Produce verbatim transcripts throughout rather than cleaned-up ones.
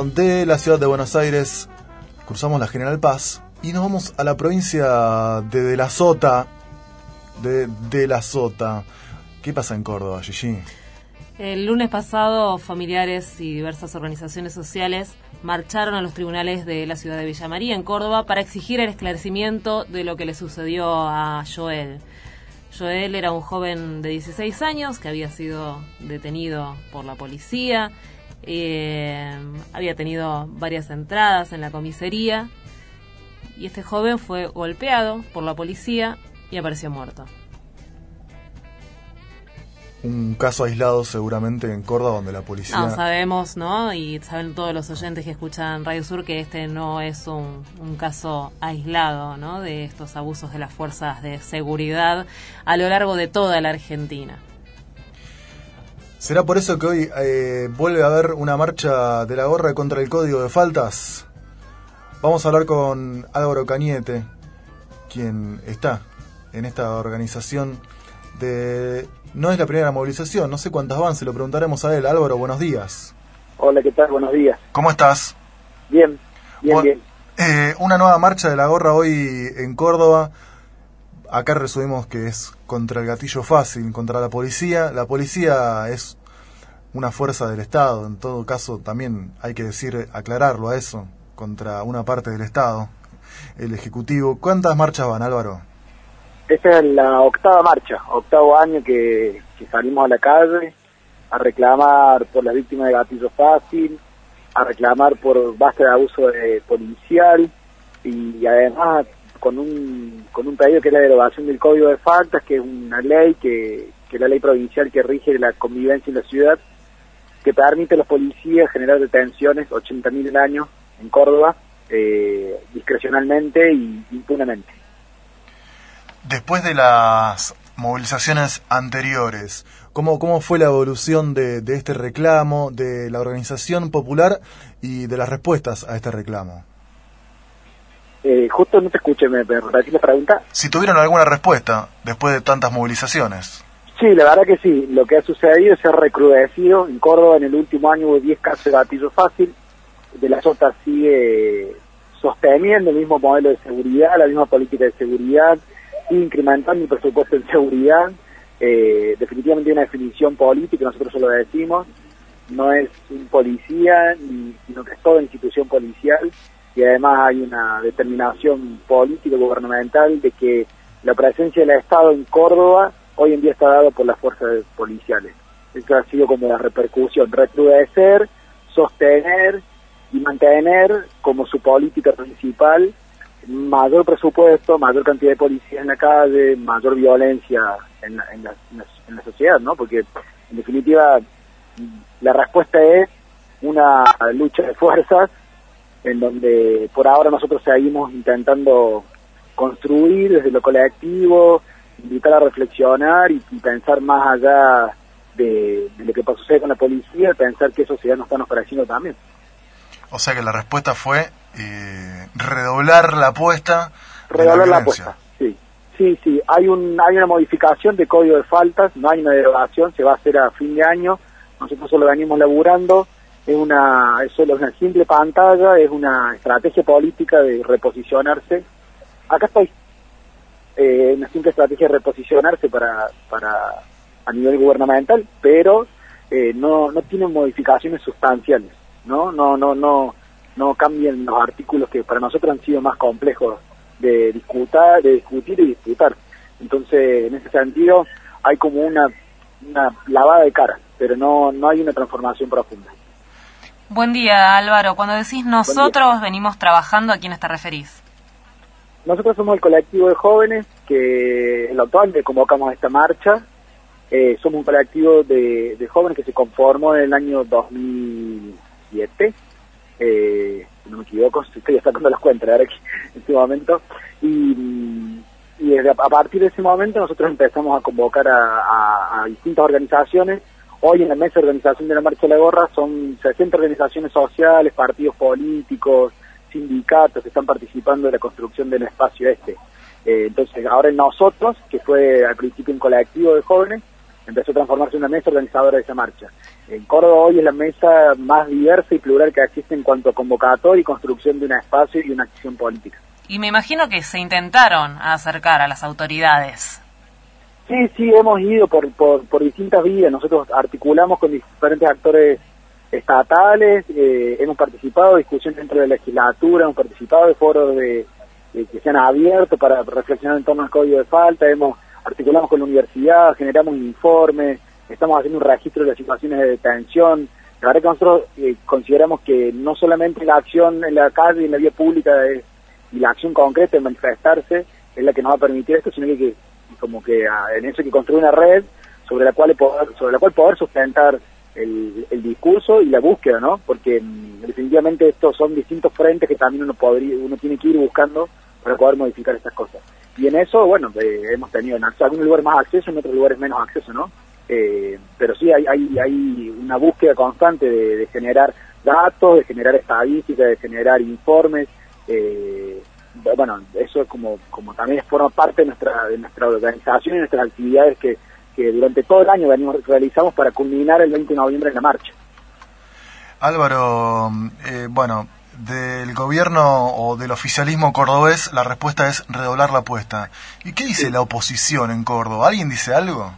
de la ciudad de Buenos Aires, cruzamos la General Paz y nos vamos a la provincia de De la Sota. De, de la Sota. ¿Qué pasa en Córdoba, Gigi? El lunes pasado, familiares y diversas organizaciones sociales marcharon a los tribunales de la ciudad de Villa María, en Córdoba, para exigir el esclarecimiento de lo que le sucedió a Joel. Joel era un joven de dieciséis años que había sido detenido por la policía, eh, había tenido varias entradas en la comisaría, y este joven fue golpeado por la policía y apareció muerto. Un caso aislado seguramente en Córdoba, donde la policía... No, sabemos, ¿no? Y saben todos los oyentes que escuchan Radio Sur que este no es un, un caso aislado, ¿no? De estos abusos de las fuerzas de seguridad a lo largo de toda la Argentina. ¿Será por eso que hoy eh, vuelve a haber una marcha de la gorra contra el Código de Faltas? Vamos a hablar con Álvaro Cañete, quien está en esta organización de... No es la primera movilización, no sé cuántas van, se lo preguntaremos a él. Álvaro, buenos días. Hola, ¿qué tal? Buenos días. ¿Cómo estás? Bien, bien, bueno, bien. Eh, una nueva marcha de la gorra hoy en Córdoba. Acá resumimos que es contra el gatillo fácil, contra la policía. La policía es una fuerza del Estado, en todo caso también hay que decir, aclararlo a eso, contra una parte del Estado, el Ejecutivo. ¿Cuántas marchas van, Álvaro? Esta es la octava marcha, octavo año que, que salimos a la calle a reclamar por las víctimas de gatillo fácil, a reclamar por basta de abuso de policial y además con un con un pedido que es la derogación del Código de Faltas, que es una ley que, que es la ley provincial que rige la convivencia en la ciudad, que permite a los policías generar detenciones, ochenta mil al año en Córdoba, eh, discrecionalmente y impunemente. Después de las movilizaciones anteriores, ¿cómo, cómo fue la evolución de, de este reclamo, de la organización popular y de las respuestas a este reclamo? Eh, justo no te escuché, ¿me repetís la pregunta? Si tuvieron alguna respuesta después de tantas movilizaciones. Sí, la verdad que sí. Lo que ha sucedido es que se ha recrudecido. En Córdoba en el último año hubo diez casos de gatillo fácil. De la Sota sigue sosteniendo el mismo modelo de seguridad, la misma política de seguridad, incrementando el presupuesto en seguridad. Eh, definitivamente hay una definición política, nosotros solo decimos, no es un policía, ni, sino que es toda institución policial, y además hay una determinación política gubernamental de que la presencia del Estado en Córdoba hoy en día está dada por las fuerzas policiales. Esto ha sido como la repercusión, recrudecer, sostener y mantener como su política principal mayor presupuesto, mayor cantidad de policías en la calle, mayor violencia en la, en la, en la, en la sociedad, ¿no? Porque en definitiva la respuesta es una lucha de fuerzas en donde por ahora nosotros seguimos intentando construir desde lo colectivo, invitar a reflexionar y, y pensar más allá de, de lo que sucede con la policía, pensar qué sociedad nos están ofreciendo también. O sea que la respuesta fue eh, redoblar la apuesta. Redoblar la, la apuesta, sí. Sí, sí. Hay, un, hay una modificación de Código de Faltas, no hay una derogación, se va a hacer a fin de año. Nosotros solo venimos laburando. Es una, es solo una simple pantalla, es una estrategia política de reposicionarse. Acá estoy. Eh, una simple estrategia de reposicionarse para, para a nivel gubernamental, pero eh, no, no tiene modificaciones sustanciales. no no no no no cambien los artículos que para nosotros han sido más complejos de discutir de discutir y disputar. Entonces en ese sentido hay como una una lavada de cara, pero no no hay una transformación profunda. Buen día, Álvaro. Cuando decís nosotros venimos trabajando, ¿a quiénes te referís? Nosotros somos el colectivo de jóvenes que el actual le convocamos a esta marcha. Eh, somos un colectivo de, de jóvenes que se conformó en el año dos mil siete, eh, si no me equivoco, estoy sacando las cuentas ahora aquí, en este momento, y, y desde, a partir de ese momento nosotros empezamos a convocar a, a, a distintas organizaciones. Hoy en la mesa de organización de la Marcha de la Gorra son sesenta organizaciones sociales, partidos políticos, sindicatos que están participando de la construcción del espacio este. Eh, entonces ahora en nosotros, que fue al principio un colectivo de jóvenes, empezó a transformarse en una mesa organizadora de esa marcha. En Córdoba hoy es la mesa más diversa y plural que existe en cuanto a convocatoria y construcción de un espacio y una acción política. Y me imagino que se intentaron acercar a las autoridades. Sí, sí, hemos ido por, por, por distintas vías. Nosotros articulamos con diferentes actores estatales, eh, hemos participado de discusiones dentro de la legislatura, hemos participado de foros de, de que se han abierto para reflexionar en torno al código de falta, hemos articulamos con la universidad, generamos informes, estamos haciendo un registro de las situaciones de detención. La verdad que nosotros eh, consideramos que no solamente la acción en la calle y en la vía pública es, y la acción concreta de manifestarse es la que nos va a permitir esto, sino que, que como que a, en eso hay que construir una red sobre la cual poder, sobre la cual poder sustentar el, el discurso y la búsqueda, ¿no? Porque mmm, definitivamente estos son distintos frentes que también uno podría, uno tiene que ir buscando para poder modificar estas cosas. Y en eso, bueno, eh, hemos tenido en algunos lugares más acceso, en otros lugares menos acceso, ¿no? Eh, pero sí hay, hay, hay una búsqueda constante de, de generar datos, de generar estadísticas, de generar informes. Eh, bueno, eso es como, como también forma parte de nuestra, de nuestra organización y nuestras actividades que, que durante todo el año venimos, realizamos para culminar el veinte de noviembre en la marcha. Álvaro, eh, bueno, del gobierno o del oficialismo cordobés la respuesta es redoblar la apuesta. ¿Y qué dice sí. la oposición en Córdoba? ¿Alguien dice algo?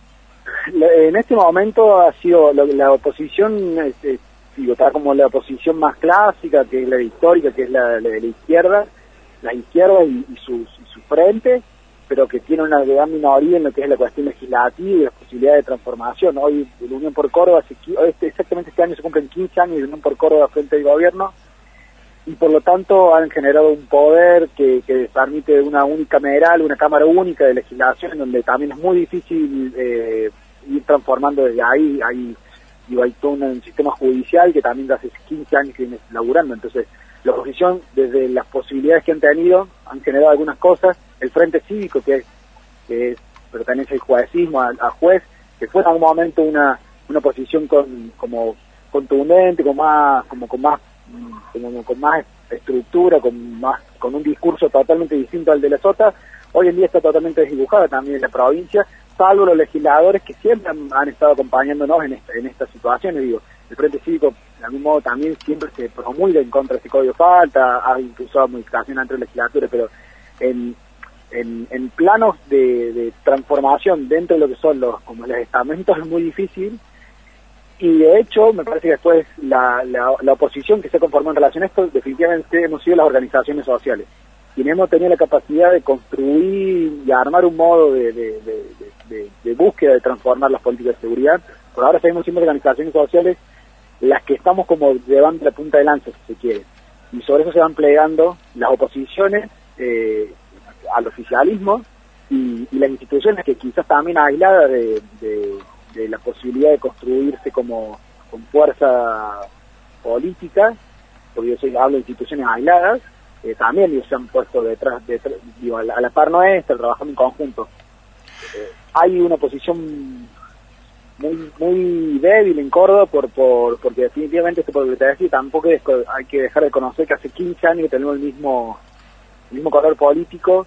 En este momento ha sido la, la oposición, este, digo, está como la oposición más clásica, que es la histórica, que es la, la de la izquierda, la izquierda y, y, su, y su frente, pero que tiene una gran minoría en lo que es la cuestión legislativa y las posibilidades de transformación. Hoy la Unión por Córdoba, este, exactamente este año se cumplen quince años de Unión por Córdoba frente al gobierno, y por lo tanto han generado un poder que, que permite una unicameral, una cámara única de legislación, en donde también es muy difícil eh, ir transformando desde ahí. Hay, digo, hay todo un sistema judicial que también hace quince años que viene laburando. Entonces, la oposición, desde las posibilidades que han tenido, han generado algunas cosas. El Frente Cívico, que, es, que es, pertenece al juecismo, a, a juez, que fue en algún momento una una posición con, como contundente, con más, como con más Como, con más estructura, con más con un discurso totalmente distinto al de la Sota. Hoy en día está totalmente desdibujada también en la provincia, salvo los legisladores que siempre han, han estado acompañándonos en, esta, en estas situaciones. Digo, el Frente Cívico, de algún modo, también siempre se promulga en contra de este código de falta, ha impulsado modificaciones entre legislatures, pero en, en, en planos de, de transformación dentro de lo que son los, como los estamentos es muy difícil. Y de hecho, me parece que después la, la, la oposición que se conformó en relación a esto, definitivamente hemos sido las organizaciones sociales. Quienes hemos tenido la capacidad de construir y armar un modo de, de, de, de, de búsqueda de transformar las políticas de seguridad. Por ahora seguimos siendo organizaciones sociales las que estamos como llevando la punta de lanza, si se quiere. Y sobre eso se van plegando las oposiciones eh, al oficialismo y, y las instituciones que quizás también aisladas de... de de la posibilidad de construirse como con fuerza política, porque yo soy, hablo de instituciones aisladas, eh, también ellos se han puesto detrás, detrás digo, a la, a la par nuestra, trabajando en conjunto. Eh, hay una posición muy muy débil en Córdoba, por, por porque definitivamente, esto por lo que te decía, tampoco es, hay que dejar de conocer que hace quince años que tenemos el mismo, el mismo color político,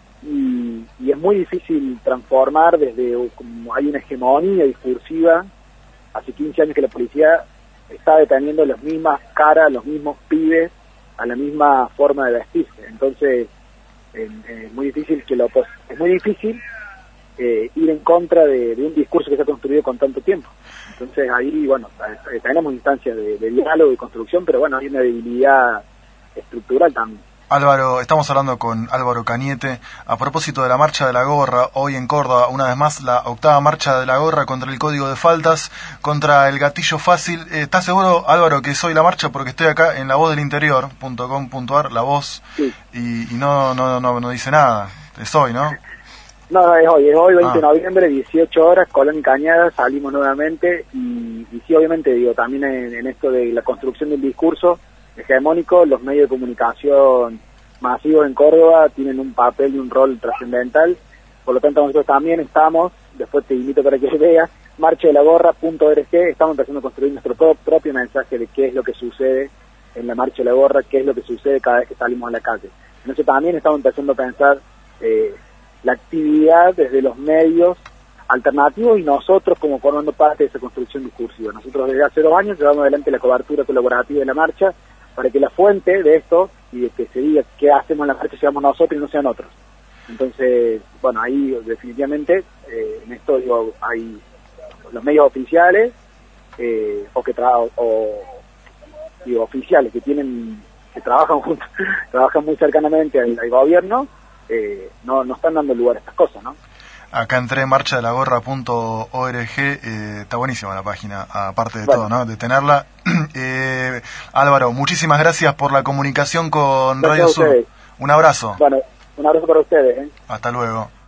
Y, y es muy difícil transformar desde, como hay una hegemonía discursiva, hace quince años que la policía está deteniendo las mismas caras, los mismos pibes, a la misma forma de vestirse. Entonces, eh, es muy difícil que lo es muy difícil eh, ir en contra de, de un discurso que se ha construido con tanto tiempo. Entonces ahí, bueno, tenemos instancias de, de diálogo y construcción, pero bueno, hay una debilidad estructural también. Álvaro, estamos hablando con Álvaro Cañete a propósito de la Marcha de la Gorra, hoy en Córdoba, una vez más la octava Marcha de la Gorra contra el Código de Faltas, contra el gatillo fácil. Eh, ¿Estás seguro, Álvaro, que soy la marcha? Porque estoy acá en la voz del interior punto com punto ar, La Voz, sí. y, y no, no, no, no dice nada. Es hoy, ¿no? No, no, es hoy, es hoy, veinte de noviembre, dieciocho horas, Colón y Cañada, salimos nuevamente, y, y sí, obviamente, digo, también en, en esto de la construcción del discurso hegemónico, los medios de comunicación masivos en Córdoba tienen un papel y un rol trascendental. Por lo tanto, nosotros también estamos, después te invito para que veas, marcha de la gorra punto org, estamos empezando a construir nuestro pro- propio mensaje de qué es lo que sucede en la Marcha de la Gorra, qué es lo que sucede cada vez que salimos a la calle. Entonces también estamos empezando a pensar eh, la actividad desde los medios alternativos y nosotros como formando parte de esa construcción discursiva. Nosotros desde hace dos años llevamos adelante la cobertura colaborativa de la marcha para que la fuente de esto y de que se diga qué hacemos en la marcha seamos nosotros y no sean otros. Entonces, bueno, ahí definitivamente eh, en esto digo, hay los medios oficiales eh, o que tra o digo oficiales que tienen que trabajan juntos, trabajan muy cercanamente al, al gobierno, eh, no, no están dando lugar a estas cosas, ¿no? Acá entré en marcha de la gorra punto org, eh, está buenísima la página, aparte de bueno. todo, ¿no? De tenerla. Eh, Álvaro, muchísimas gracias por la comunicación con Gracias Radio Sur. Un abrazo. Bueno, un abrazo para ustedes, ¿eh? Hasta luego.